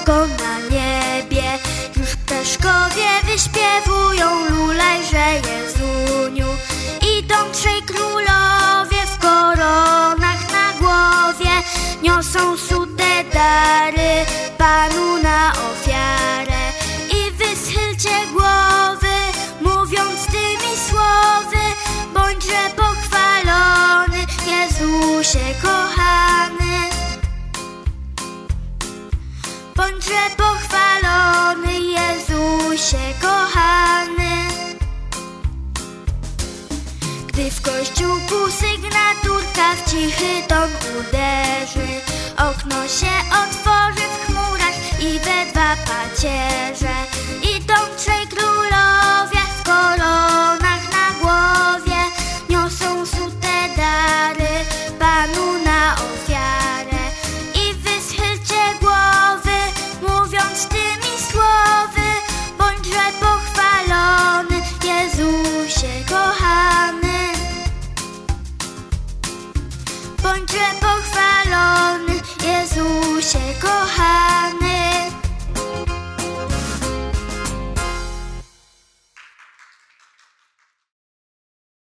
Go na niebie. Już ptaszkowie wyśpiewują, lulejże Jezuniu. Idą trzej królowie w koronach na głowie, niosą sute dary Panu na ofiarę. I wy schylcie głowy, mówiąc tymi słowy: bądźże pochwalony, Jezusie kochany. Bądźże pochwalony, Jezusie kochany. Gdy w kościółku sygnaturka w cichy ton uderzy, okno się otworzy w chmurach i we dwa pacierze. Idą trzej królowie w koronach na głowie, niosą sute dary Panu na ofiarę. I wy schylcie głowy, mówiąc tymi słowy: bądźże pochwalony, Jezusie kochany. Bądźże pochwalony, Jezusie kochany.